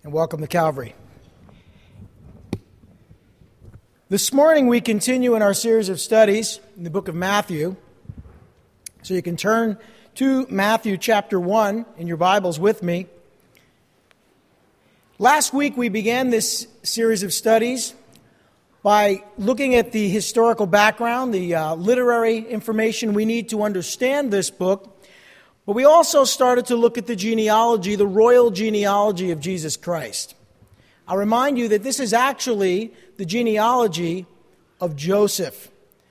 and welcome to Calvary. This morning we continue in our series of studies in the book of Matthew. So you can turn to Matthew chapter 1 in your Bibles with me. Last week we began this series of studies by looking at the historical background, the literary information we need to understand this book. But we also started to look at the genealogy, the royal genealogy of Jesus Christ. I'll remind you that this is actually the genealogy of Joseph.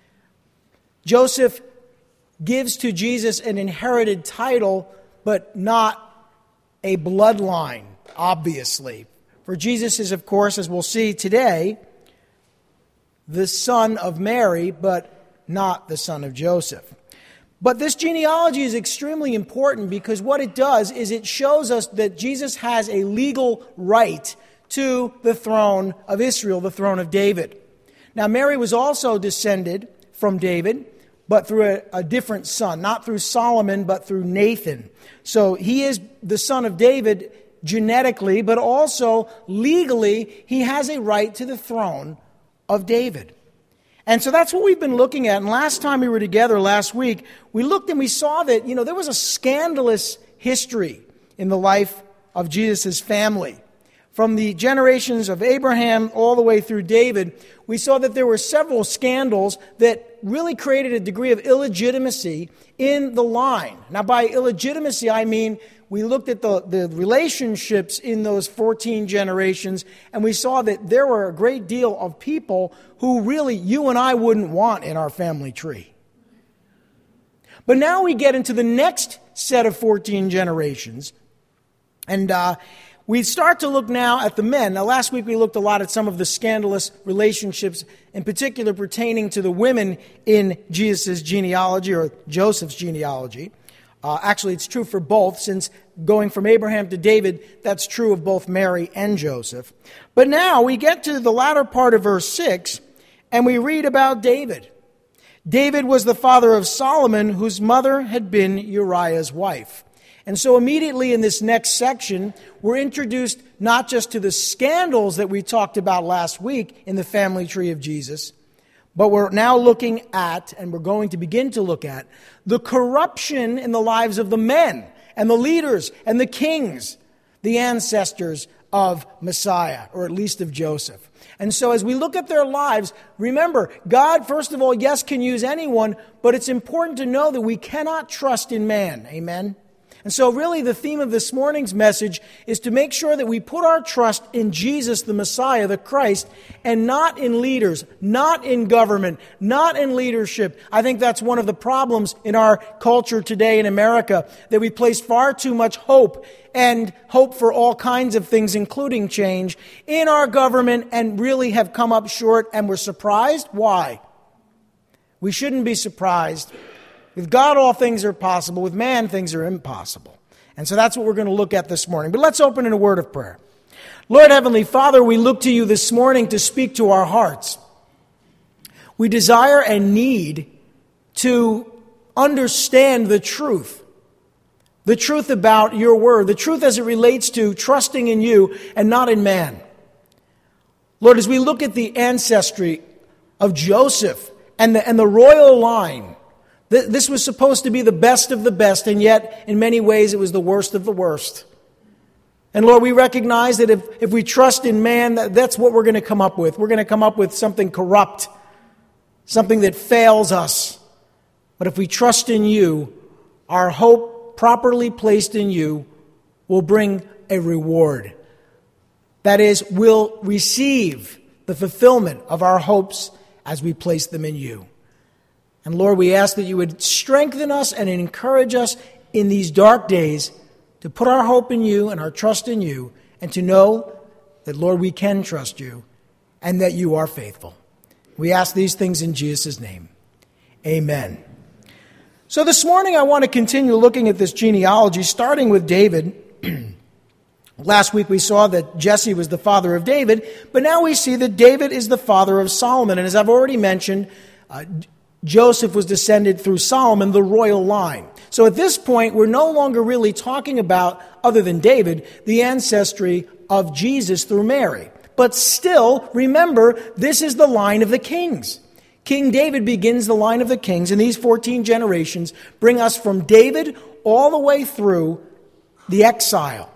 Joseph gives to Jesus an inherited title, but not a bloodline, obviously. For Jesus is, of course, as we'll see today, the son of Mary, but not the son of Joseph. But this genealogy is extremely important because what it does is it shows us that Jesus has a legal right to the throne of Israel, the throne of David. Now, Mary was also descended from David, but through a different son, not through Solomon, but through Nathan. So he is the son of David genetically, but also legally, he has a right to the throne of David. And so that's what we've been looking at. And last time we were together, last week, we looked and we saw that, there was a scandalous history in the life of Jesus' family. From the generations of Abraham all the way through David, we saw that there were several scandals that really created a degree of illegitimacy in the line. Now, by illegitimacy, I mean we looked at the relationships in those 14 generations, and we saw that there were a great deal of people who really you and I wouldn't want in our family tree. But now we get into the next set of 14 generations, and we start to look now at the men. Now, last week we looked a lot at some of the scandalous relationships, in particular pertaining to the women in Jesus' genealogy, or Joseph's genealogy. Actually, it's true for both, since going from Abraham to David, that's true of both Mary and Joseph. But now we get to the latter part of verse 6, and we read about David. David was the father of Solomon, whose mother had been Uriah's wife. And so immediately in this next section, we're introduced not just to the scandals that we talked about last week in the family tree of Jesus, but we're now looking at, and we're going to begin to look at, the corruption in the lives of the men and the leaders and the kings, the ancestors of Messiah, or at least of Joseph. And so as we look at their lives, remember, God, first of all, yes, can use anyone, but it's important to know that we cannot trust in man. Amen? And so really the theme of this morning's message is to make sure that we put our trust in Jesus, the Messiah, the Christ, and not in leaders, not in government, not in leadership. I think that's one of the problems in our culture today in America, that we place far too much hope and hope for all kinds of things, including change, in our government, and really have come up short, and we're surprised. Why? We shouldn't be surprised. With God, all things are possible. With man, things are impossible. And so that's what we're going to look at this morning. But let's open in a word of prayer. Lord Heavenly Father, we look to you this morning to speak to our hearts. We desire and need to understand the truth about your word, the truth as it relates to trusting in you and not in man. Lord, as we look at the ancestry of Joseph and the royal line, this was supposed to be the best of the best, and yet, in many ways, it was the worst of the worst. And Lord, we recognize that if we trust in man, that's what we're going to come up with. We're going to come up with something corrupt, something that fails us. But if we trust in you, our hope, properly placed in you, will bring a reward. That is, we'll receive the fulfillment of our hopes as we place them in you. And Lord, we ask that you would strengthen us and encourage us in these dark days to put our hope in you and our trust in you, and to know that, Lord, we can trust you and that you are faithful. We ask these things in Jesus' name. Amen. So this morning I want to continue looking at this genealogy, starting with David. Last week we saw that Jesse was the father of David, but now we see that David is the father of Solomon. And as I've already mentioned, Joseph was descended through Solomon, the royal line. So at this point, we're no longer really talking about, other than David, the ancestry of Jesus through Mary. But still, remember, this is the line of the kings. King David begins the line of the kings, and these 14 generations bring us from David all the way through the exile.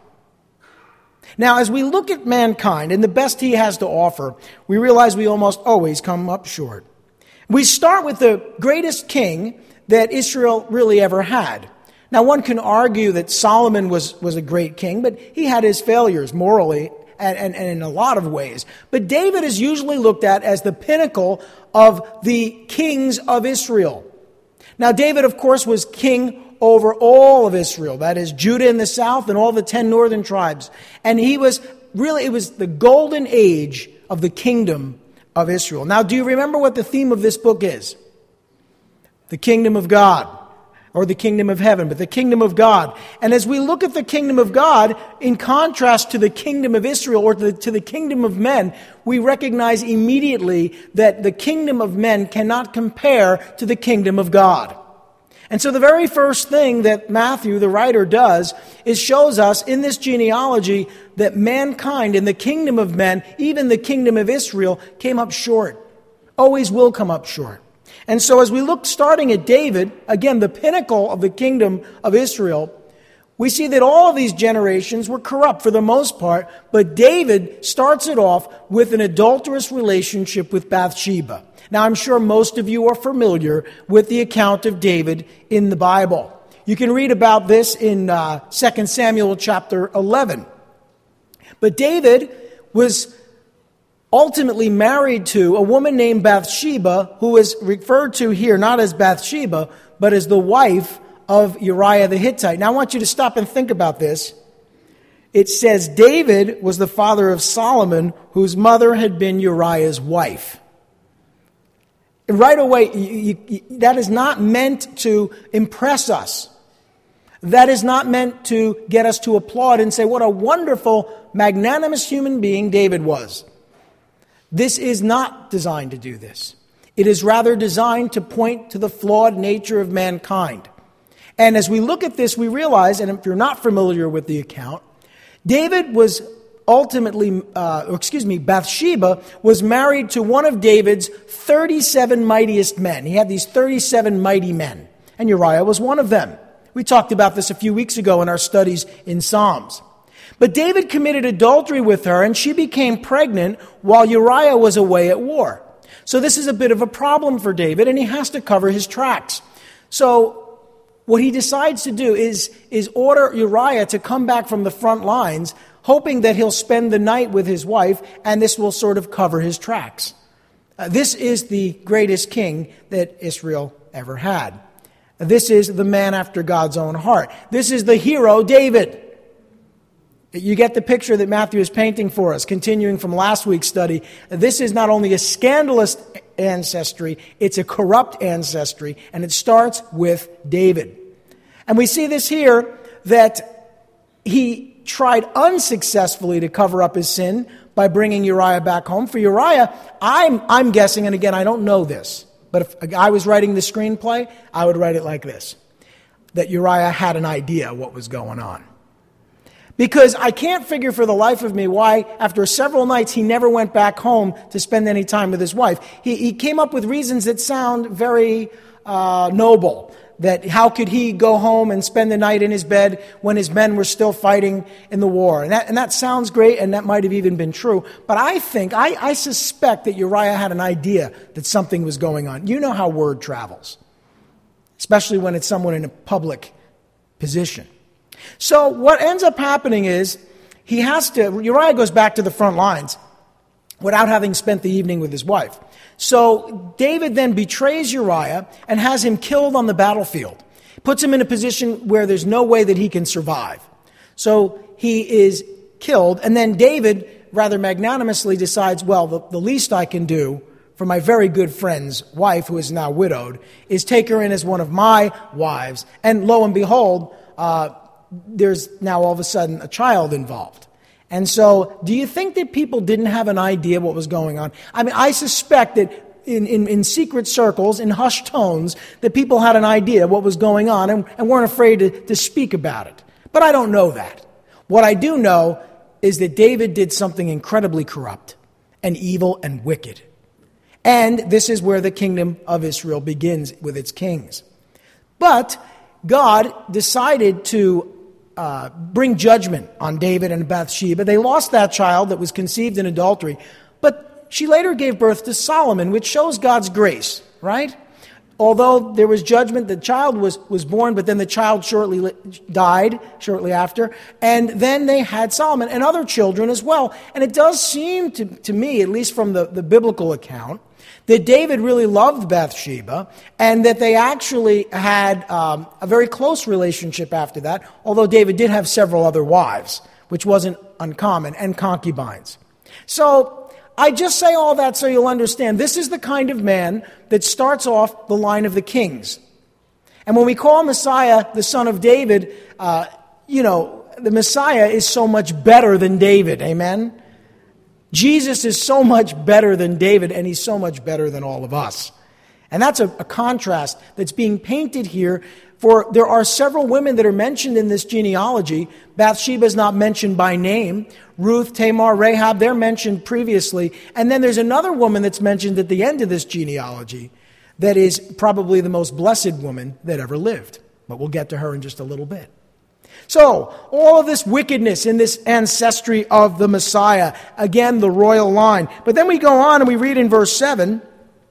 Now, as we look at mankind and the best he has to offer, we realize we almost always come up short. We start with the greatest king that Israel really ever had. Now, one can argue that Solomon was a great king, but he had his failures morally and in a lot of ways. But David is usually looked at as the pinnacle of the kings of Israel. Now, David, of course, was king over all of Israel. That is, Judah in the south and all the 10 northern tribes. And it was the golden age of the kingdom of Israel. Now, do you remember what the theme of this book is? The kingdom of God, or the kingdom of heaven, but the kingdom of God. And as we look at the kingdom of God, in contrast to the kingdom of Israel or to the kingdom of men, we recognize immediately that the kingdom of men cannot compare to the kingdom of God. And so the very first thing that Matthew, the writer, does is shows us in this genealogy that mankind in the kingdom of men, even the kingdom of Israel, came up short. Always will come up short. And so as we look starting at David, again, the pinnacle of the kingdom of Israel, we see that all of these generations were corrupt for the most part, but David starts it off with an adulterous relationship with Bathsheba. Now, I'm sure most of you are familiar with the account of David in the Bible. You can read about this in 2 Samuel chapter 11. But David was ultimately married to a woman named Bathsheba, who is referred to here not as Bathsheba, but as the wife of Uriah the Hittite. Now, I want you to stop and think about this. It says David was the father of Solomon, whose mother had been Uriah's wife. And right away, that is not meant to impress us. That is not meant to get us to applaud and say, what a wonderful, magnanimous human being David was. This is not designed to do this. It is rather designed to point to the flawed nature of mankind. And as we look at this, we realize, and if you're not familiar with the account, David was Bathsheba was married to one of David's 37 mightiest men. He had these 37 mighty men, and Uriah was one of them. We talked about this a few weeks ago in our studies in Psalms. But David committed adultery with her, and she became pregnant while Uriah was away at war. So this is a bit of a problem for David, and he has to cover his tracks. So what he decides to do is order Uriah to come back from the front lines, hoping that he'll spend the night with his wife, and this will sort of cover his tracks. This is the greatest king that Israel ever had. This is the man after God's own heart. This is the hero, David. You get the picture that Matthew is painting for us, continuing from last week's study. This is not only a scandalous ancestry, it's a corrupt ancestry, and it starts with David. And we see this here, that he tried unsuccessfully to cover up his sin by bringing Uriah back home. For Uriah, I'm guessing, and again, I don't know this, but if I was writing the screenplay, I would write it like this, that Uriah had an idea what was going on. Because I can't figure for the life of me why, after several nights, he never went back home to spend any time with his wife. He came up with reasons that sound very noble. That how could he go home and spend the night in his bed when his men were still fighting in the war? And that sounds great, and that might have even been true. But I suspect that Uriah had an idea that something was going on. You know how word travels, especially when it's someone in a public position. So what ends up happening is Uriah goes back to the front lines without having spent the evening with his wife. So David then betrays Uriah and has him killed on the battlefield. Puts him in a position where there's no way that he can survive. So he is killed, and then David rather magnanimously decides, well, the least I can do for my very good friend's wife, who is now widowed, is take her in as one of my wives. And lo and behold, there's now all of a sudden a child involved. And so, do you think that people didn't have an idea what was going on? I mean, I suspect that in secret circles, in hushed tones, that people had an idea what was going on and weren't afraid to speak about it. But I don't know that. What I do know is that David did something incredibly corrupt and evil and wicked. And this is where the kingdom of Israel begins with its kings. But God decided to bring judgment on David and Bathsheba. They lost that child that was conceived in adultery, but she later gave birth to Solomon, which shows God's grace, right? Although there was judgment, the child was born, but then the child died shortly after, and then they had Solomon and other children as well. And it does seem to me, at least from the biblical account, that David really loved Bathsheba, and that they actually had a very close relationship after that, although David did have several other wives, which wasn't uncommon, and concubines. So I just say all that so you'll understand this is the kind of man that starts off the line of the kings. And when we call Messiah the son of David, the Messiah is so much better than David, amen? Jesus is so much better than David, and he's so much better than all of us. And that's a contrast that's being painted here, for there are several women that are mentioned in this genealogy. Bathsheba is not mentioned by name. Ruth, Tamar, Rahab, they're mentioned previously. And then there's another woman that's mentioned at the end of this genealogy that is probably the most blessed woman that ever lived. But we'll get to her in just a little bit. So, all of this wickedness in this ancestry of the Messiah, again, the royal line. But then we go on and we read in verse 7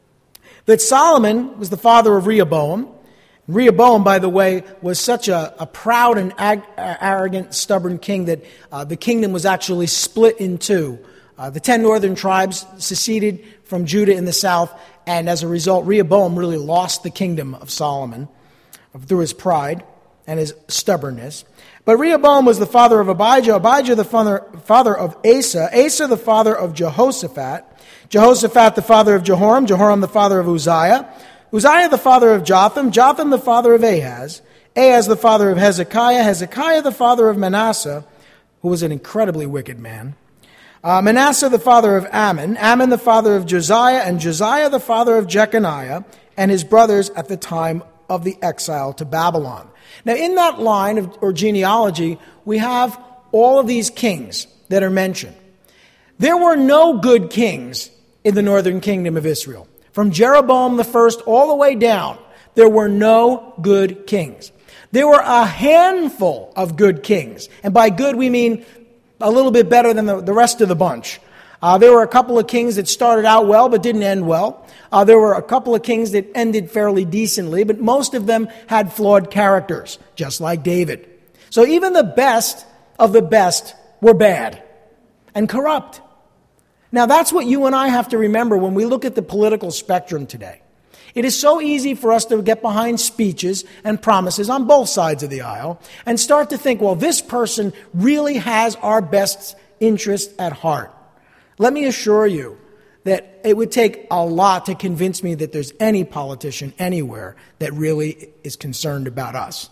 that Solomon was the father of Rehoboam. Rehoboam, by the way, was such a proud and arrogant, stubborn king that the kingdom was actually split in two. The 10 northern tribes seceded from Judah in the south, and as a result, Rehoboam really lost the kingdom of Solomon through his pride and his stubbornness. But Rehoboam was the father of Abijah, Abijah the father of Asa, Asa the father of Jehoshaphat, Jehoshaphat the father of Jehoram, Jehoram the father of Uzziah, Uzziah the father of Jotham, Jotham the father of Ahaz, Ahaz the father of Hezekiah, Hezekiah the father of Manasseh, who was an incredibly wicked man, Manasseh the father of Ammon, Ammon the father of Josiah, and Josiah the father of Jeconiah, and his brothers at the time of the exile to Babylon. Now, in that line or genealogy, we have all of these kings that are mentioned. There were no good kings in the northern kingdom of Israel. From Jeroboam the first all the way down, there were no good kings. There were a handful of good kings. And by good, we mean a little bit better than the rest of the bunch. There were a couple of kings that started out well but didn't end well. There were a couple of kings that ended fairly decently, but most of them had flawed characters, just like David. So even the best of the best were bad and corrupt. Now that's what you and I have to remember when we look at the political spectrum today. It is so easy for us to get behind speeches and promises on both sides of the aisle and start to think, well, this person really has our best interest at heart. Let me assure you that it would take a lot to convince me that there's any politician anywhere that really is concerned about us.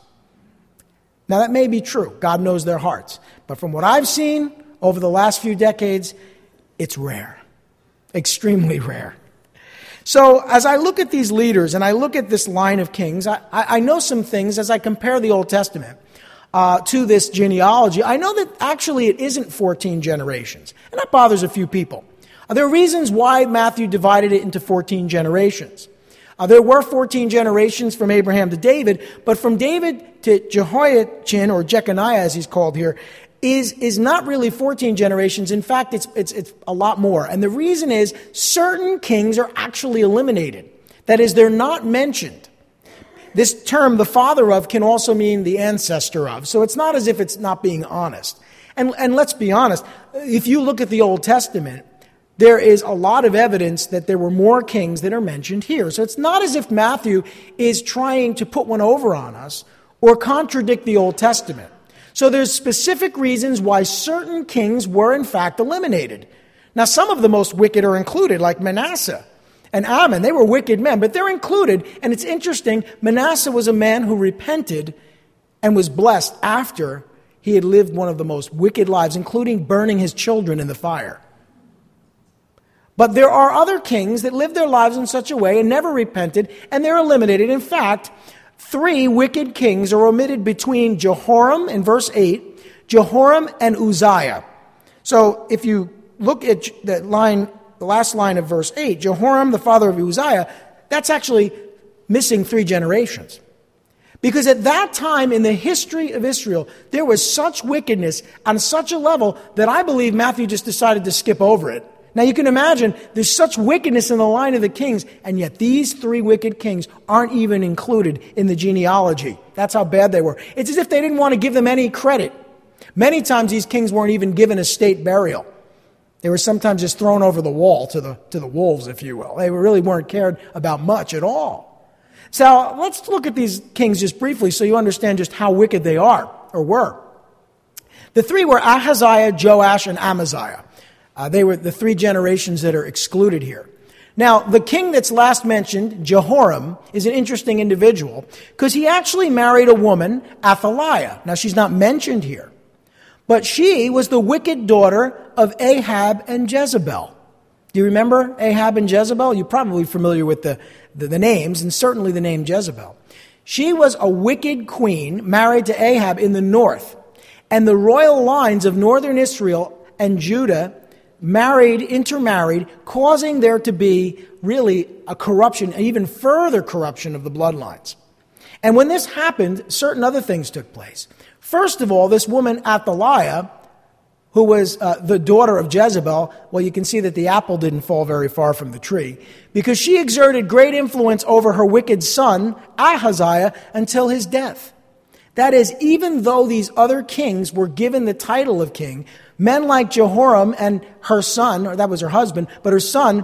Now, that may be true. God knows their hearts. But from what I've seen over the last few decades, it's rare. Extremely rare. So as I look at these leaders and I look at this line of kings, I know some things as I compare the Old Testament to this genealogy. I know that actually it isn't 14 generations, and that bothers a few people. There are reasons why Matthew divided it into 14 generations. There were 14 generations from Abraham to David, but from David to Jehoiachin, or Jeconiah as he's called here, is not really 14 generations. In fact, it's a lot more. And the reason is certain kings are actually eliminated. That is, they're not mentioned. This term, the father of, can also mean the ancestor of. So it's not as if it's not being honest. And let's be honest, if you look at the Old Testament, there is a lot of evidence that there were more kings that are mentioned here. So it's not as if Matthew is trying to put one over on us or contradict the Old Testament. So there's specific reasons why certain kings were in fact eliminated. Now some of the most wicked are included, like Manasseh and Ammon. They were wicked men, but they're included. And it's interesting, Manasseh was a man who repented and was blessed after he had lived one of the most wicked lives, including burning his children in the fire. But there are other kings that lived their lives in such a way and never repented, and they're eliminated. In fact, 3 wicked kings are omitted between Jehoram in verse 8, Jehoram and Uzziah. So if you look at the last line of verse 8, Jehoram, the father of Uzziah, that's actually missing 3 generations. Because at that time in the history of Israel, there was such wickedness on such a level that I believe Matthew just decided to skip over it. Now you can imagine there's such wickedness in the line of the kings, and yet these 3 wicked kings aren't even included in the genealogy. That's how bad they were. It's as if they didn't want to give them any credit. Many times these kings weren't even given a state burial. They were sometimes just thrown over the wall to the wolves, if you will. They really weren't cared about much at all. So let's look at these kings just briefly so you understand just how wicked they are or were. The 3 were Ahaziah, Joash, and Amaziah. They were the 3 generations that are excluded here. Now, the king that's last mentioned, Jehoram, is an interesting individual because he actually married a woman, Athaliah. Now, she's not mentioned here, but she was the wicked daughter of Ahab and Jezebel. Do you remember Ahab and Jezebel? You're probably familiar with the names, and certainly the name Jezebel. She was a wicked queen married to Ahab in the north, and the royal lines of northern Israel and Judah intermarried, causing there to be really a corruption, an even further corruption of the bloodlines. And when this happened, certain other things took place. First of all, this woman Athaliah, who was the daughter of Jezebel, well, you can see that the apple didn't fall very far from the tree, because she exerted great influence over her wicked son, Ahaziah, until his death. That is, even though these other kings were given the title of king, men like Jehoram and her son, or that was her husband, but her son,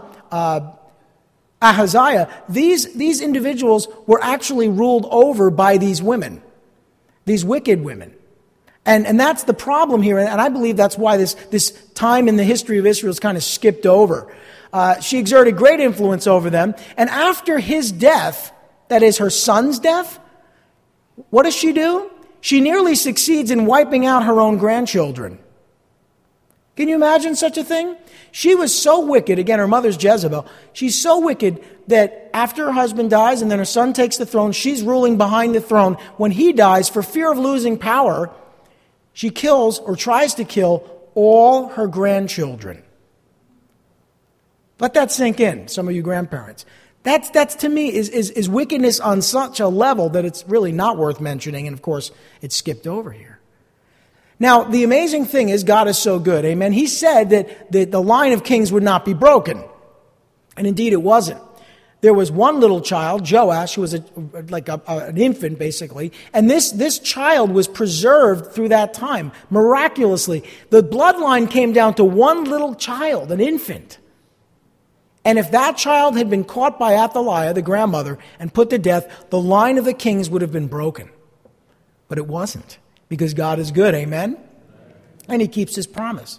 Ahaziah, these individuals were actually ruled over by these women, these wicked women. And that's the problem here, and I believe that's why this time in the history of Israel is kind of skipped over. She exerted great influence over them, and after his death, that is her son's death, what does she do? She nearly succeeds in wiping out her own grandchildren. Can you imagine such a thing? She was so wicked, again, her mother's Jezebel, she's so wicked that after her husband dies and then her son takes the throne, she's ruling behind the throne. When he dies, for fear of losing power, she kills or tries to kill all her grandchildren. Let that sink in, some of you grandparents. That's to me is wickedness on such a level that it's really not worth mentioning, and of course, it's skipped over here. Now, the amazing thing is God is so good, amen? He said that the line of kings would not be broken, and indeed it wasn't. There was one little child, Joash, who was an infant, basically, and this child was preserved through that time, miraculously. The bloodline came down to one little child, an infant. And if that child had been caught by Athaliah, the grandmother, and put to death, the line of the kings would have been broken. But it wasn't, because God is good, amen? And he keeps his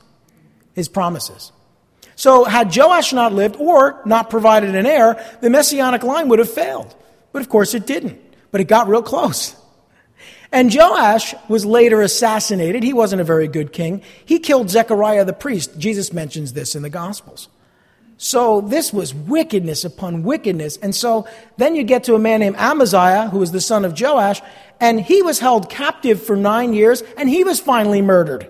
promises. So had Joash not lived or not provided an heir, the messianic line would have failed. But of course it didn't. But it got real close. And Joash was later assassinated. He wasn't a very good king. He killed Zechariah the priest. Jesus mentions this in the Gospels. So this was wickedness upon wickedness. And so then you get to a man named Amaziah, who was the son of Joash, and he was held captive for 9 years, and he was finally murdered.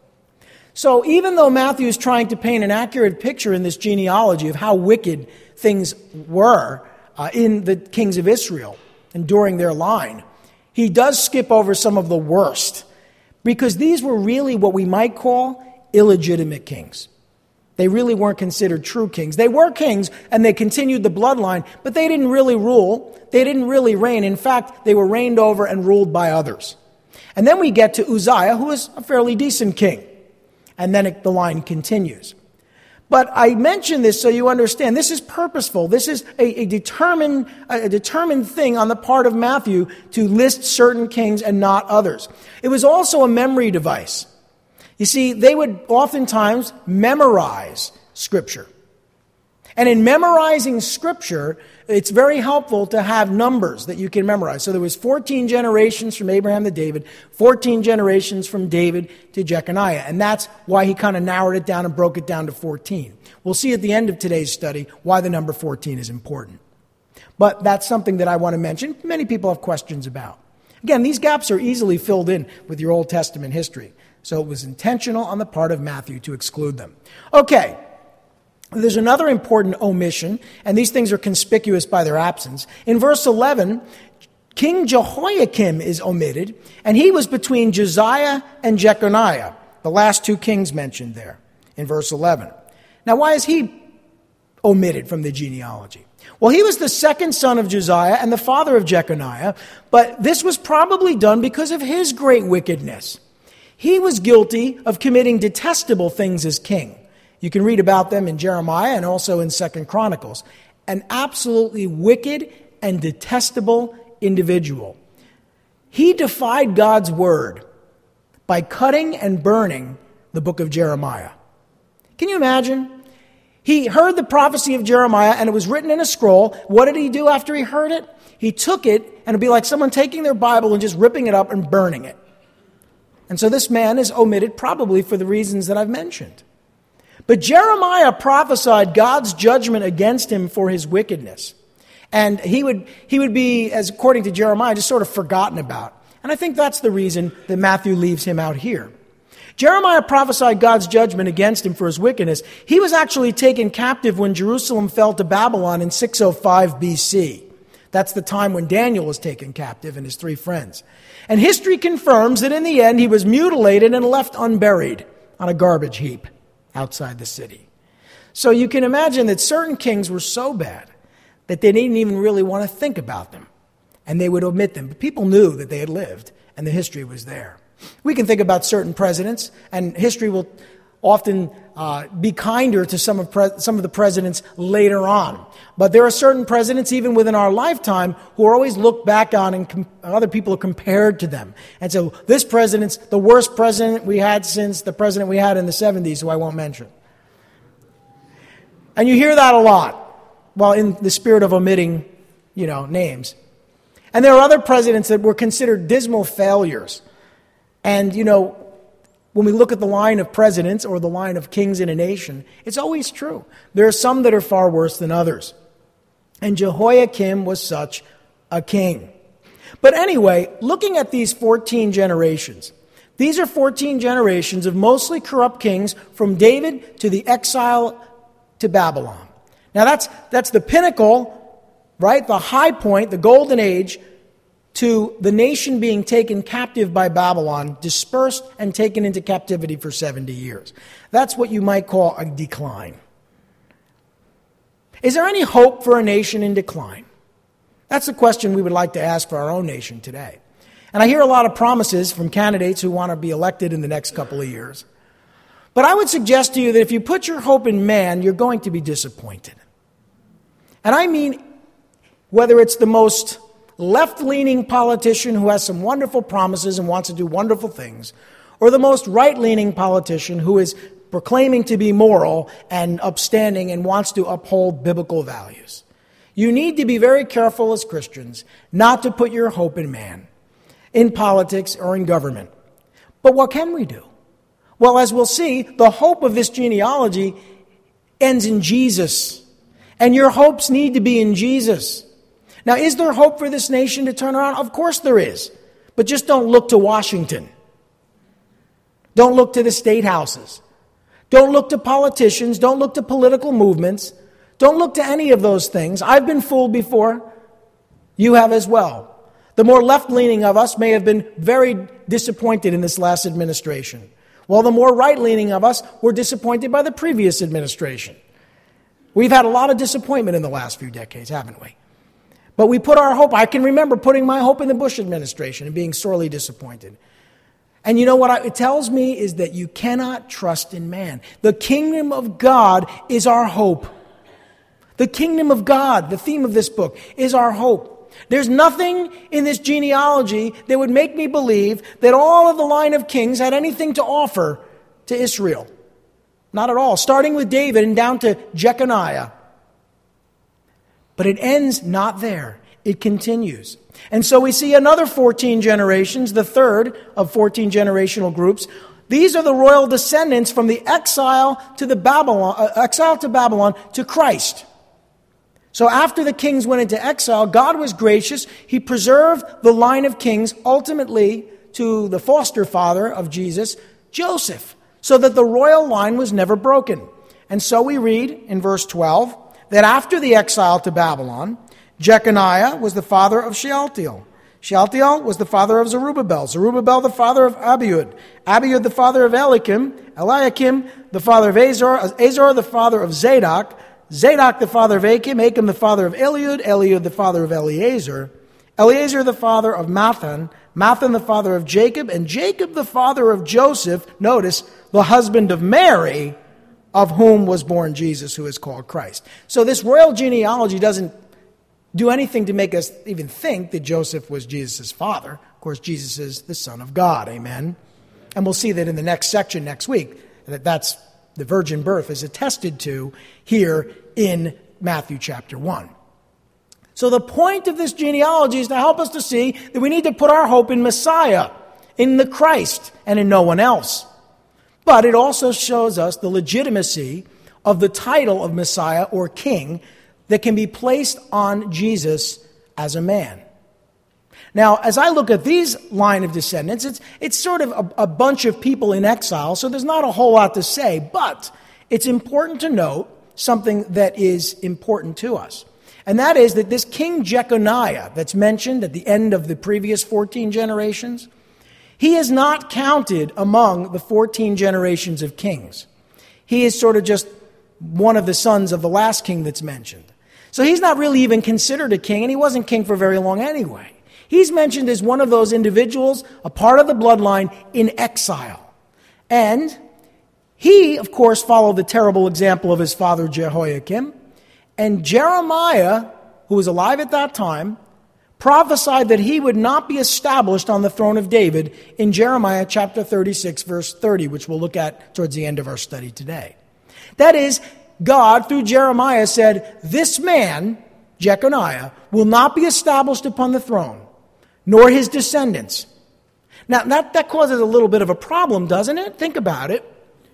So even though Matthew is trying to paint an accurate picture in this genealogy of how wicked things were in the kings of Israel and during their line, he does skip over some of the worst, because these were really what we might call illegitimate kings. They really weren't considered true kings. They were kings, and they continued the bloodline, but they didn't really rule. They didn't really reign. In fact, they were reigned over and ruled by others. And then we get to Uzziah, who is a fairly decent king. And then the line continues. But I mention this so you understand. This is purposeful. This is a determined thing on the part of Matthew to list certain kings and not others. It was also a memory device. You see, they would oftentimes memorize Scripture. And in memorizing Scripture, it's very helpful to have numbers that you can memorize. So there was 14 generations from Abraham to David, 14 generations from David to Jeconiah. And that's why he kind of narrowed it down and broke it down to 14. We'll see at the end of today's study why the number 14 is important. But that's something that I want to mention. Many people have questions about. Again, these gaps are easily filled in with your Old Testament history. So it was intentional on the part of Matthew to exclude them. Okay. There's another important omission, and these things are conspicuous by their absence. In verse 11, King Jehoiakim is omitted, and he was between Josiah and Jeconiah, the last two kings mentioned there in verse 11. Now, why is he omitted from the genealogy? Well, he was the second son of Josiah and the father of Jeconiah, but this was probably done because of his great wickedness. He was guilty of committing detestable things as king. You can read about them in Jeremiah and also in 2 Chronicles. An absolutely wicked and detestable individual. He defied God's word by cutting and burning the book of Jeremiah. Can you imagine? He heard the prophecy of Jeremiah and it was written in a scroll. What did he do after he heard it? He took it, and it'd be like someone taking their Bible and just ripping it up and burning it. And so this man is omitted probably for the reasons that I've mentioned. But Jeremiah prophesied God's judgment against him for his wickedness. And he would be, as according to Jeremiah, just sort of forgotten about. And I think that's the reason that Matthew leaves him out here. Jeremiah prophesied God's judgment against him for his wickedness. He was actually taken captive when Jerusalem fell to Babylon in 605 BC. That's the time when Daniel was taken captive and his three friends. And history confirms that in the end he was mutilated and left unburied on a garbage heap outside the city. So you can imagine that certain kings were so bad that they didn't even really want to think about them. And they would omit them. But people knew that they had lived and the history was there. We can think about certain presidents, and history will often be kinder to some of the presidents later on. But there are certain presidents, even within our lifetime, who are always looked back on and other people are compared to them. And so this president's the worst president we had since the president we had in the 70s, who I won't mention. And you hear that a lot, well, in the spirit of omitting, names. And there are other presidents that were considered dismal failures. And, when we look at the line of presidents or the line of kings in a nation, it's always true. There are some that are far worse than others. And Jehoiakim was such a king. But anyway, looking at these 14 generations, these are 14 generations of mostly corrupt kings from David to the exile to Babylon. Now that's the pinnacle, right? The high point, the golden age, to the nation being taken captive by Babylon, dispersed and taken into captivity for 70 years. That's what you might call a decline. Is there any hope for a nation in decline? That's the question we would like to ask for our own nation today. And I hear a lot of promises from candidates who want to be elected in the next couple of years. But I would suggest to you that if you put your hope in man, you're going to be disappointed. And I mean, whether it's the most left-leaning politician who has some wonderful promises and wants to do wonderful things, or the most right-leaning politician who is proclaiming to be moral and upstanding and wants to uphold biblical values. You need to be very careful as Christians not to put your hope in man, in politics, or in government. But what can we do? Well, as we'll see, the hope of this genealogy ends in Jesus. And your hopes need to be in Jesus. Now, is there hope for this nation to turn around? Of course there is. But just don't look to Washington. Don't look to the state houses. Don't look to politicians. Don't look to political movements. Don't look to any of those things. I've been fooled before. You have as well. The more left-leaning of us may have been very disappointed in this last administration, while the more right-leaning of us were disappointed by the previous administration. We've had a lot of disappointment in the last few decades, haven't we? But we put our hope, I can remember putting my hope in the Bush administration and being sorely disappointed. And you know what it tells me is that you cannot trust in man. The kingdom of God is our hope. The kingdom of God, the theme of this book, is our hope. There's nothing in this genealogy that would make me believe that all of the line of kings had anything to offer to Israel. Not at all. Starting with David and down to Jeconiah. But it ends not there. It continues. And so we see another 14 generations, the third of 14 generational groups. These are the royal descendants from the exile to Babylon to Christ. So after the kings went into exile, God was gracious. He preserved the line of kings ultimately to the foster father of Jesus, Joseph, so that the royal line was never broken. And so we read in verse 12 that after the exile to Babylon, Jeconiah was the father of Shealtiel. Shealtiel was the father of Zerubbabel. Zerubbabel the father of Abiud. Abiud the father of Eliakim. Eliakim the father of Azor. Azor the father of Zadok. Zadok the father of Achim. Achim the father of Eliud. Eliud the father of Eleazar. Eleazar the father of Mathan. Mathan the father of Jacob. And Jacob the father of Joseph. Notice, the husband of Mary, of whom was born Jesus, who is called Christ. So this royal genealogy doesn't do anything to make us even think that Joseph was Jesus' father. Of course, Jesus is the Son of God. Amen. And we'll see that in the next section next week, that's the virgin birth is attested to here in Matthew chapter 1. So the point of this genealogy is to help us to see that we need to put our hope in Messiah, in the Christ, and in no one else. But it also shows us the legitimacy of the title of Messiah or King that can be placed on Jesus as a man. Now, as I look at these line of descendants, it's sort of a bunch of people in exile, so there's not a whole lot to say, but it's important to note something that is important to us. And that is that this King Jeconiah that's mentioned at the end of the previous 14 generations, he is not counted among the 14 generations of kings. He is sort of just one of the sons of the last king that's mentioned. So he's not really even considered a king, and he wasn't king for very long anyway. He's mentioned as one of those individuals, a part of the bloodline, in exile. And he, of course, followed the terrible example of his father Jehoiakim. And Jeremiah, who was alive at that time, prophesied that he would not be established on the throne of David in Jeremiah chapter 36, verse 30, which we'll look at towards the end of our study today. That is, God, through Jeremiah, said, this man, Jeconiah, will not be established upon the throne, nor his descendants. Now, that causes a little bit of a problem, doesn't it? Think about it.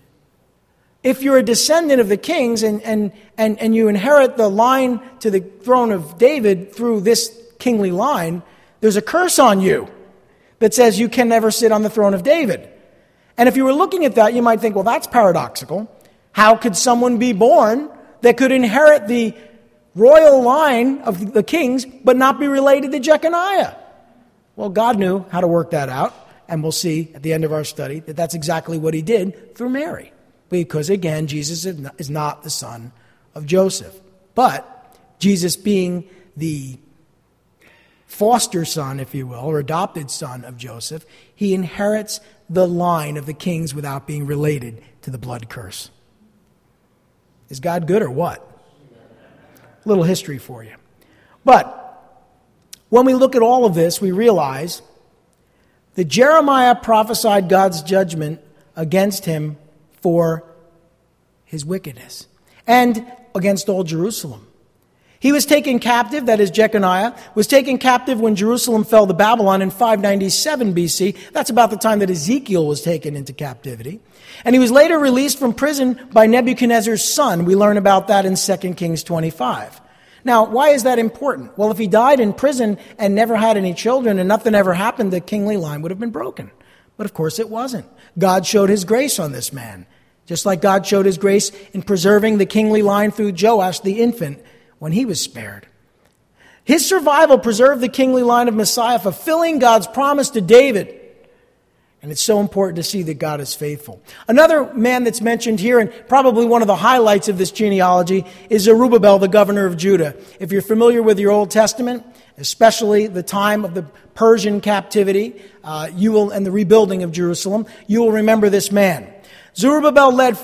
If you're a descendant of the kings and you inherit the line to the throne of David through this kingly line, there's a curse on you that says you can never sit on the throne of David. And if you were looking at that, you might think, well, that's paradoxical. How could someone be born that could inherit the royal line of the kings but not be related to Jeconiah? Well, God knew how to work that out, and we'll see at the end of our study that that's exactly what he did through Mary. Because, again, Jesus is not the son of Joseph. But Jesus being the foster son, if you will, or adopted son of Joseph, he inherits the line of the kings without being related to the blood curse. Is God good or what? A little history for you. But when we look at all of this, we realize that Jeremiah prophesied God's judgment against him for his wickedness and against all Jerusalem. He was taken captive, that is Jeconiah, was taken captive when Jerusalem fell to Babylon in 597 BC. That's about the time that Ezekiel was taken into captivity. And he was later released from prison by Nebuchadnezzar's son. We learn about that in 2 Kings 25. Now, why is that important? Well, if he died in prison and never had any children and nothing ever happened, the kingly line would have been broken. But of course it wasn't. God showed his grace on this man, just like God showed his grace in preserving the kingly line through Joash the infant when he was spared. His survival preserved the kingly line of Messiah, fulfilling God's promise to David. And it's so important to see that God is faithful. Another man that's mentioned here, and probably one of the highlights of this genealogy, is Zerubbabel, the governor of Judah. If you're familiar with your Old Testament, especially the time of the Persian captivity, and the rebuilding of Jerusalem, you will remember this man. Zerubbabel led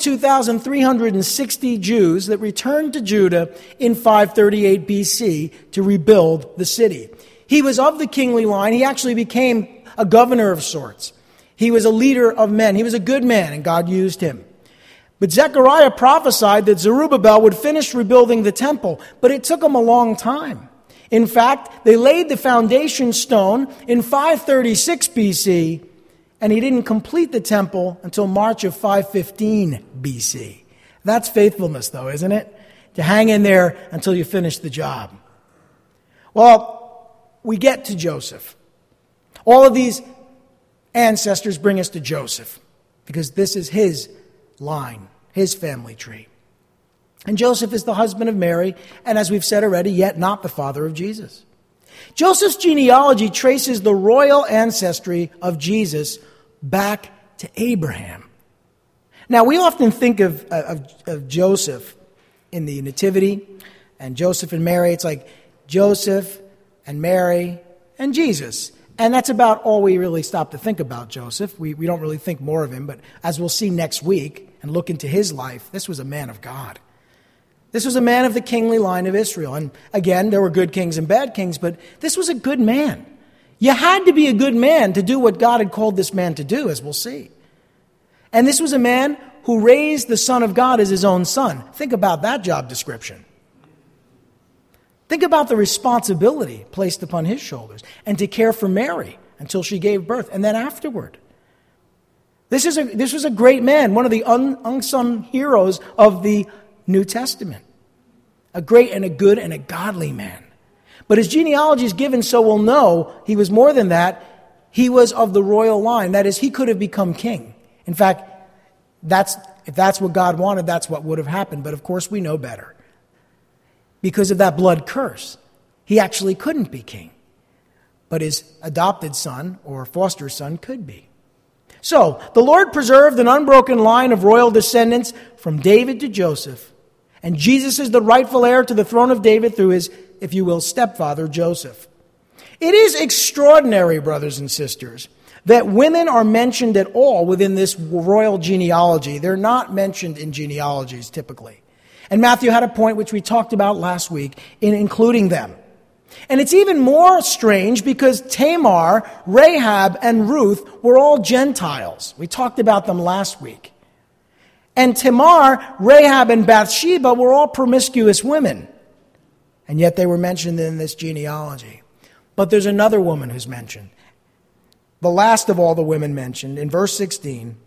42,360 Jews that returned to Judah in 538 BC to rebuild the city. He was of the kingly line. He actually became a governor of sorts. He was a leader of men. He was a good man, and God used him. But Zechariah prophesied that Zerubbabel would finish rebuilding the temple, but it took him a long time. In fact, they laid the foundation stone in 536 BC, and he didn't complete the temple until March of 515 BC. That's faithfulness, though, isn't it? To hang in there until you finish the job. Well, we get to Joseph. All of these ancestors bring us to Joseph, because this is his line, his family tree. And Joseph is the husband of Mary, and as we've said already, yet not the father of Jesus. Joseph's genealogy traces the royal ancestry of Jesus back to Abraham. Now, we often think of Joseph in the Nativity, and Joseph and Mary. It's like Joseph and Mary and Jesus. And that's about all we really stop to think about Joseph. We don't really think more of him, but as we'll see next week and look into his life, this was a man of God. This was a man of the kingly line of Israel. And again, there were good kings and bad kings, but this was a good man. You had to be a good man to do what God had called this man to do, as we'll see. And this was a man who raised the Son of God as his own son. Think about that job description. Think about the responsibility placed upon his shoulders, and to care for Mary until she gave birth, and then afterward. This was a great man, one of the unsung heroes of the New Testament. A great and a good and a godly man. But his genealogy is given so we'll know he was more than that. He was of the royal line. That is, he could have become king. In fact, if that's what God wanted, that's what would have happened. But of course we know better. Because of that blood curse, he actually couldn't be king. But his adopted son or foster son could be. So, the Lord preserved an unbroken line of royal descendants from David to Joseph. And Jesus is the rightful heir to the throne of David through his, if you will, stepfather, Joseph. It is extraordinary, brothers and sisters, that women are mentioned at all within this royal genealogy. They're not mentioned in genealogies typically. And Matthew had a point which we talked about last week in including them. And it's even more strange because Tamar, Rahab, and Ruth were all Gentiles. We talked about them last week. And Tamar, Rahab, and Bathsheba were all promiscuous women. And yet they were mentioned in this genealogy. But there's another woman who's mentioned. The last of all the women mentioned in verse 16.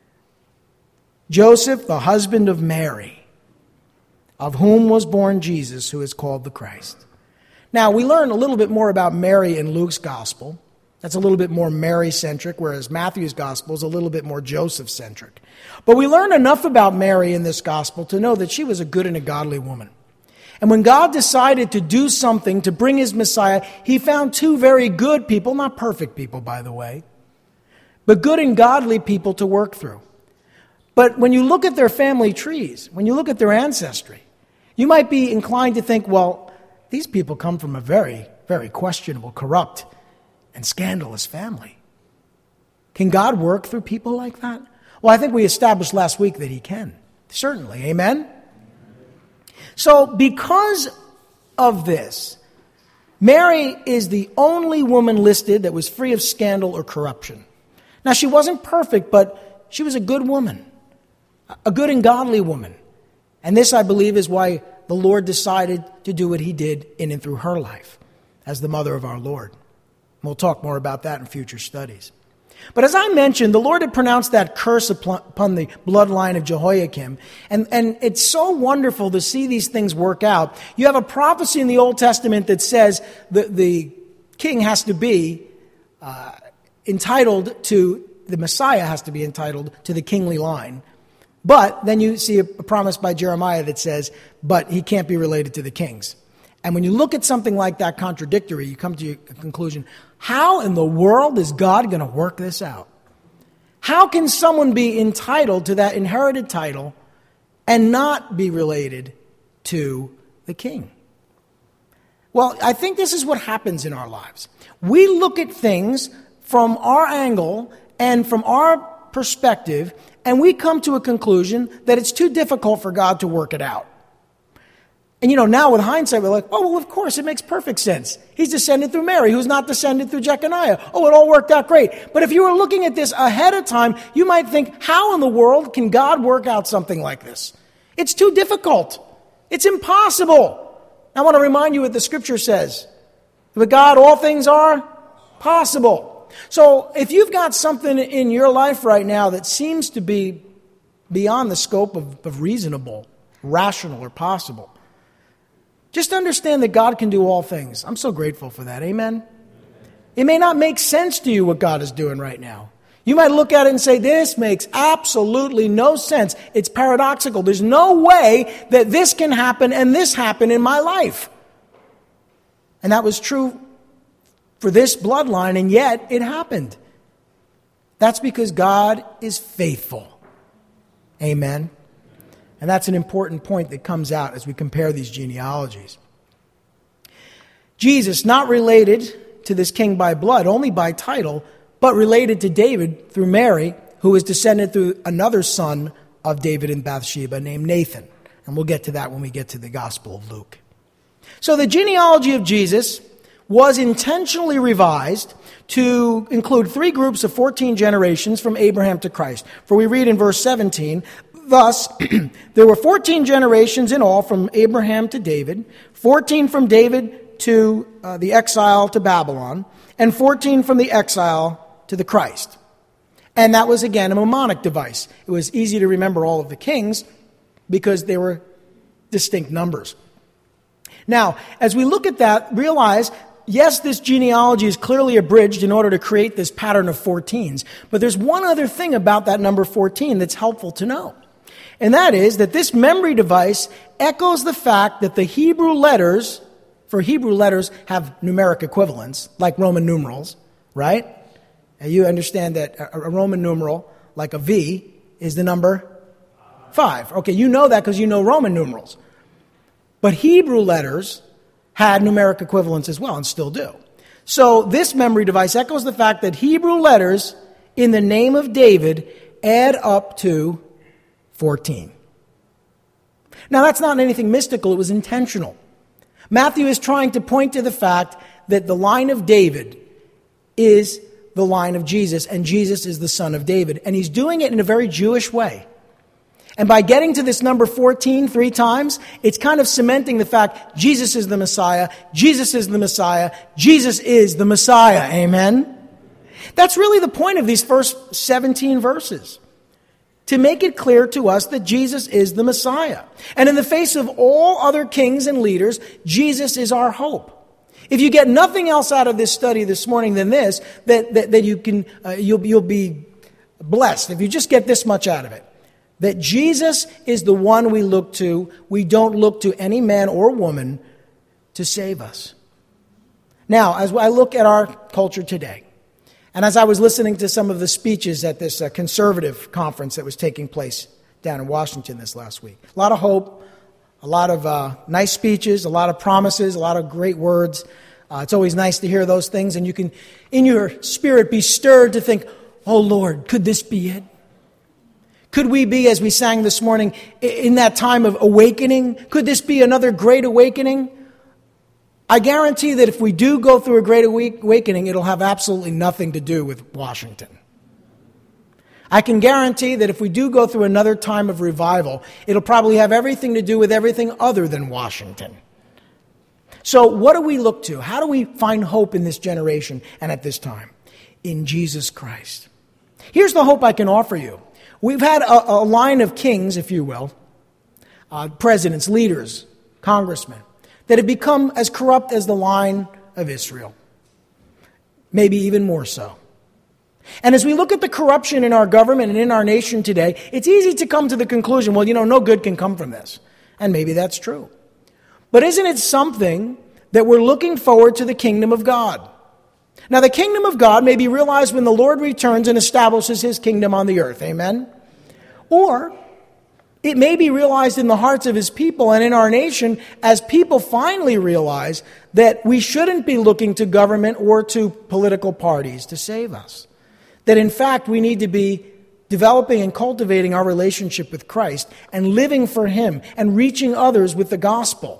Joseph, the husband of Mary, of whom was born Jesus, who is called the Christ. Now, we learn a little bit more about Mary in Luke's gospel. That's a little bit more Mary-centric, whereas Matthew's gospel is a little bit more Joseph-centric. But we learn enough about Mary in this gospel to know that she was a good and a godly woman. And when God decided to do something to bring his Messiah, he found two very good people, not perfect people, by the way, but good and godly people to work through. But when you look at their family trees, when you look at their ancestry, you might be inclined to think, well, these people come from a very, very questionable, corrupt, and scandalous family. Can God work through people like that? Well, I think we established last week that he can. Certainly. Amen? So, because of this, Mary is the only woman listed that was free of scandal or corruption. Now, she wasn't perfect, but she was a good woman, a good and godly woman. And this, I believe, is why the Lord decided to do what he did in and through her life as the mother of our Lord. We'll talk more about that in future studies. But as I mentioned, the Lord had pronounced that curse upon the bloodline of Jehoiakim. And it's so wonderful to see these things work out. You have a prophecy in the Old Testament that says the king has to be entitled to, the Messiah has to be entitled to the kingly line. But then you see a promise by Jeremiah that says, but he can't be related to the kings. And when you look at something like that contradictory, you come to a conclusion, how in the world is God going to work this out? How can someone be entitled to that inherited title and not be related to the king? Well, I think this is what happens in our lives. We look at things from our angle and from our perspective, and we come to a conclusion that it's too difficult for God to work it out. And now with hindsight, we're like, oh, well, of course, it makes perfect sense. He's descended through Mary, who's not descended through Jeconiah. Oh, it all worked out great. But if you were looking at this ahead of time, you might think, how in the world can God work out something like this? It's too difficult. It's impossible. I want to remind you what the Scripture says. With God, all things are possible. So if you've got something in your life right now that seems to be beyond the scope of reasonable, rational, or possible, just understand that God can do all things. I'm so grateful for that. Amen? It may not make sense to you what God is doing right now. You might look at it and say, this makes absolutely no sense. It's paradoxical. There's no way that this can happen and this happen in my life. And that was true for this bloodline, and yet it happened. That's because God is faithful. Amen? And that's an important point that comes out as we compare these genealogies. Jesus, not related to this king by blood, only by title, but related to David through Mary, who is descended through another son of David and Bathsheba named Nathan. And we'll get to that when we get to the Gospel of Luke. So the genealogy of Jesus was intentionally revised to include 3 groups of 14 generations from Abraham to Christ. For we read in verse 17, thus, there were 14 generations in all from Abraham to David, 14 from David to the exile to Babylon, and 14 from the exile to the Christ. And that was, again, a mnemonic device. It was easy to remember all of the kings because they were distinct numbers. Now, as we look at that, realize, yes, this genealogy is clearly abridged in order to create this pattern of 14s. But there's one other thing about that number 14 that's helpful to know. And that is that this memory device echoes the fact that the Hebrew letters, for Hebrew letters have numeric equivalents, like Roman numerals, right? And you understand that a Roman numeral, like a V, is the number 5. Okay, you know that because you know Roman numerals. But Hebrew letters had numeric equivalents as well, and still do. So this memory device echoes the fact that Hebrew letters in the name of David add up to 14. Now, that's not anything mystical. It was intentional. Matthew is trying to point to the fact that the line of David is the line of Jesus, and Jesus is the son of David. And he's doing it in a very Jewish way. And by getting to this number 14 3 times, it's kind of cementing the fact Jesus is the Messiah, Jesus is the Messiah, Jesus is the Messiah. Amen? That's really the point of these first 17 verses. To make it clear to us that Jesus is the Messiah. And in the face of all other kings and leaders, Jesus is our hope. If you get nothing else out of this study this morning than this, that you can, you'll be blessed. If you just get this much out of it. That Jesus is the one we look to. We don't look to any man or woman to save us. Now, as I look at our culture today, and as I was listening to some of the speeches at this conservative conference that was taking place down in Washington this last week, a lot of hope, a lot of nice speeches, a lot of promises, a lot of great words. It's always nice to hear those things, and you can, in your spirit, be stirred to think, oh Lord, could this be it? Could we be, as we sang this morning, in that time of awakening? Could this be another great awakening? I guarantee that if we do go through a great awakening, it'll have absolutely nothing to do with Washington. I can guarantee that if we do go through another time of revival, it'll probably have everything to do with everything other than Washington. So what do we look to? How do we find hope in this generation and at this time? In Jesus Christ. Here's the hope I can offer you. We've had a line of kings, if you will, presidents, leaders, congressmen, that have become as corrupt as the line of Israel. Maybe even more so. And as we look at the corruption in our government and in our nation today, it's easy to come to the conclusion, well, no good can come from this. And maybe that's true. But isn't it something that we're looking forward to the kingdom of God? Now, the kingdom of God may be realized when the Lord returns and establishes his kingdom on the earth. Amen? Or it may be realized in the hearts of his people and in our nation as people finally realize that we shouldn't be looking to government or to political parties to save us. That in fact we need to be developing and cultivating our relationship with Christ and living for him and reaching others with the gospel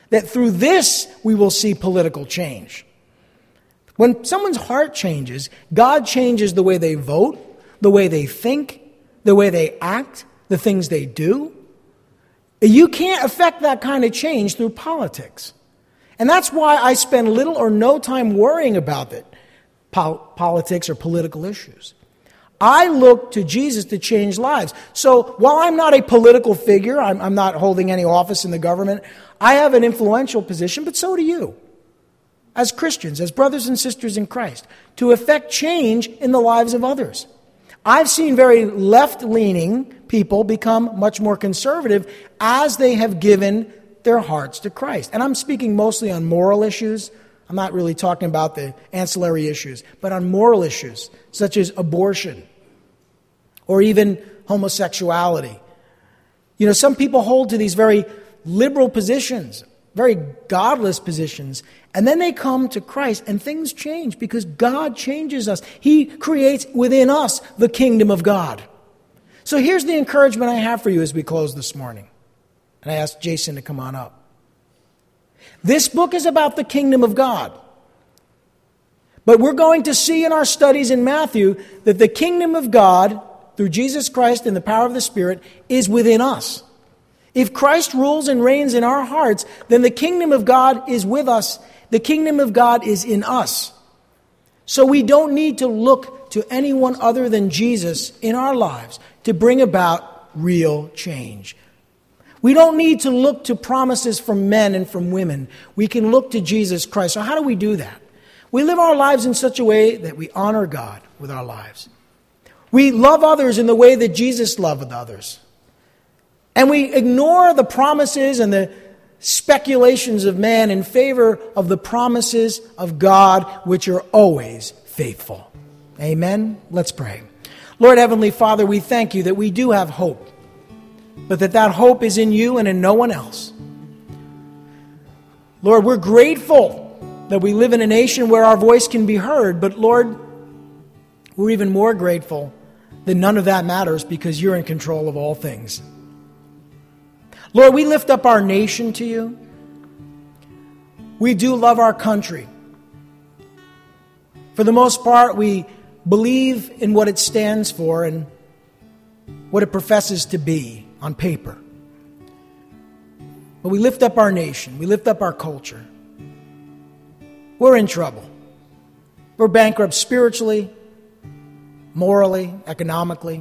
That through this we will see political change. When someone's heart changes, God changes the way they vote, the way they think, the way they act, the things they do. You can't affect that kind of change through politics. And that's why I spend little or no time worrying about it, politics or political issues. I look to Jesus to change lives. So while I'm not a political figure, I'm not holding any office in the government, I have an influential position, but so do you. As Christians, as brothers and sisters in Christ, to effect change in the lives of others. I've seen very left-leaning people become much more conservative as they have given their hearts to Christ. And I'm speaking mostly on moral issues. I'm not really talking about the ancillary issues, but on moral issues, such as abortion or even homosexuality. You know, some people hold to these very liberal positions, very godless positions, and then they come to Christ and things change because God changes us. He creates within us the kingdom of God. So here's the encouragement I have for you as we close this morning. And I asked Jason to come on up. This book is about the kingdom of God. But we're going to see in our studies in Matthew that the kingdom of God, through Jesus Christ and the power of the Spirit, is within us. If Christ rules and reigns in our hearts, then the kingdom of God is with us. The kingdom of God is in us. So we don't need to look to anyone other than Jesus in our lives to bring about real change. We don't need to look to promises from men and from women. We can look to Jesus Christ. So how do we do that? We live our lives in such a way that we honor God with our lives. We love others in the way that Jesus loved others. And we ignore the promises and the speculations of man in favor of the promises of God, which are always faithful. Amen? Let's pray. Lord Heavenly Father, we thank you that we do have hope, but that hope is in you and in no one else. Lord, we're grateful that we live in a nation where our voice can be heard, but Lord, we're even more grateful that none of that matters because you're in control of all things. Lord, we lift up our nation to you. We do love our country. For the most part, we believe in what it stands for and what it professes to be on paper. But we lift up our nation. We lift up our culture. We're in trouble. We're bankrupt spiritually, morally, economically.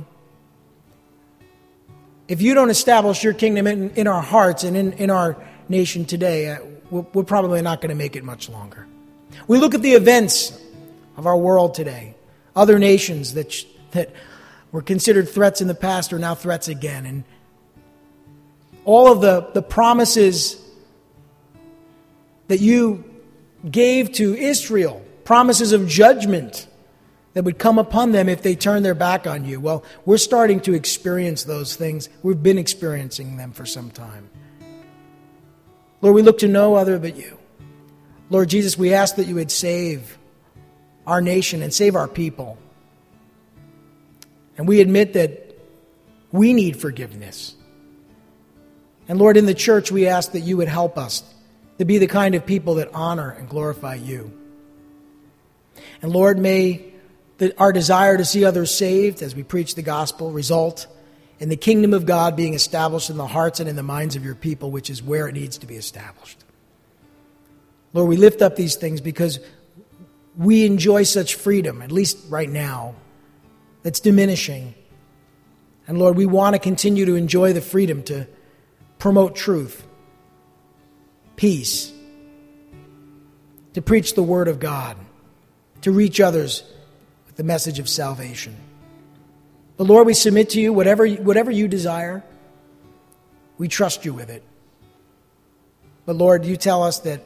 If you don't establish your kingdom in our hearts and in our nation today, we're probably not going to make it much longer. We look at the events of our world today. Other nations that were considered threats in the past are now threats again. And all of the promises that you gave to Israel, promises of judgment that would come upon them if they turned their back on you. Well, we're starting to experience those things. We've been experiencing them for some time. Lord, we look to no other but you. Lord Jesus, we ask that you would save our nation and save our people. And we admit that we need forgiveness. And Lord, in the church, we ask that you would help us to be the kind of people that honor and glorify you. And Lord, may our desire to see others saved as we preach the gospel result in the kingdom of God being established in the hearts and in the minds of your people, which is where it needs to be established. Lord, we lift up these things because we enjoy such freedom, at least right now, that's diminishing. And Lord, we want to continue to enjoy the freedom to promote truth, peace, to preach the word of God, to reach others with the message of salvation. But Lord, we submit to you whatever you desire. We trust you with it. But Lord, you tell us that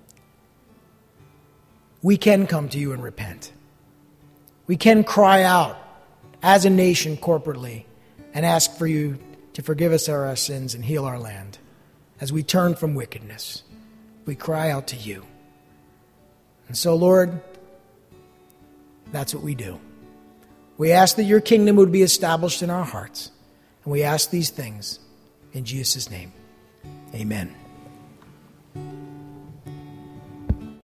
we can come to you and repent. We can cry out as a nation corporately and ask for you to forgive us our sins and heal our land. As we turn from wickedness, we cry out to you. And so, Lord, that's what we do. We ask that your kingdom would be established in our hearts. And we ask these things in Jesus' name. Amen.